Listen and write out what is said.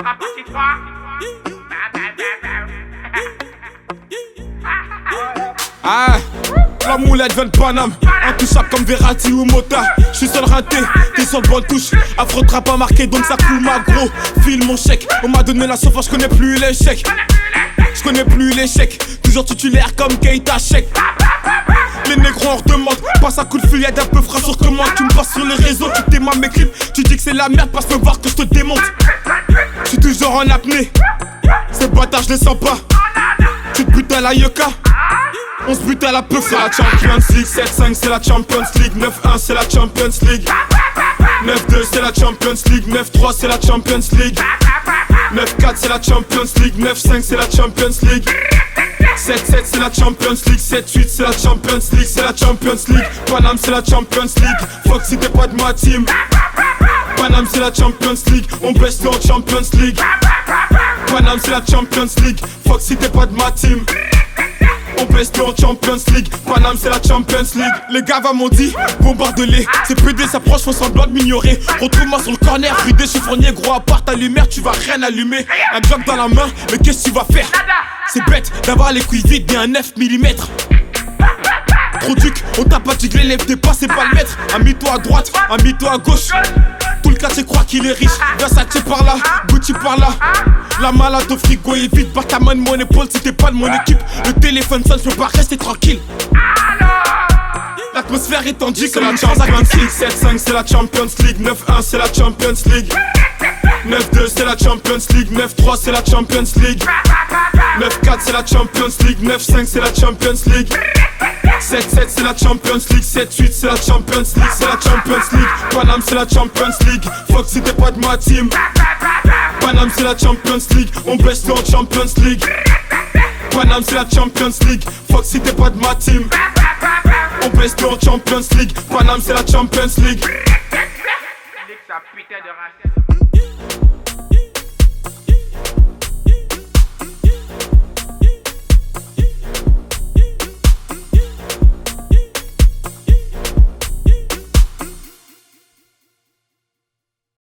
Partie 3. Ah, la moulette vient de Paname, intouchable comme Verratti ou Mota. J'suis seul raté, t'es sur le bon touche. Affrontera pas marqué donc ça coule ma gros. File mon chèque, on m'a donné la sauce, j'connais plus l'échec. J'connais plus l'échec, toujours titulaire comme Keita Sheik. Les négros en redemande, passe un coup de fil, y'a d'un peu frais sur commande. Tu me passes sur les réseaux, tu t'aimes mes clips. Tu dis que c'est la merde, passe me voir que je te démonte. J'suis toujours en apnée, ces bâtards j'les sens pas. Tu te butes à la Yoka, on se bute à la peu. C'est la Champions League, 7-5 c'est la Champions League, 9-1 c'est la Champions League, 9-2 c'est la Champions League, 9-3 c'est la Champions League, 9-4 c'est la Champions League, 9-5 c'est la Champions League, 7-7 c'est la Champions League, 7-8 c'est la Champions League, c'est la Champions League. Paname c'est la Champions League, fuck si t'es pas de ma team. Paname c'est la Champions League, on baisse en Champions League. Paname c'est la Champions League, fuck si t'es pas de ma team. On baisse en Champions League, Paname c'est la Champions League. Les gars m'ont dit, bombarde-les. Ces PD s'approchent, font semblant de m'ignorer. Retrouve-moi sur le corner, fridé chiffonier. Gros à part ta lumière, tu vas rien allumer. Un Glock dans la main, mais qu'est-ce que tu vas faire? C'est bête d'avoir les couilles vides et un 9 mm. Trop duc, on t'a pas tiglé, lève tes pas, c'est pas le maître. Amie-toi à droite, amie-toi à gauche. Tout le quartier croit qu'il est riche. Versace par là, Gucci par là. La malade au frigo est vide, pas ta main de mon épaule si t'es pas de mon équipe. Le téléphone sonne, je peux pas rester tranquille. L'atmosphère est tendue comme la Champions League. 7-5 c'est la Champions League, 9-1 c'est la Champions League, 9-2 c'est la Champions League, 9-3 c'est la Champions League, 9-4 c'est la Champions League, 9-5 c'est la Champions League, 7-7 c'est la Champions League, 7-8 c'est la Champions League, c'est la Champions League. Paname c'est la Champions League, fuck si t'es pas de ma team. Paname c'est la Champions League, on baisse en Champions League. Paname c'est la Champions League, fuck si t'es pas de ma team. On baisse en Champions League, Paname c'est la Champions League. Nique sa putain de race.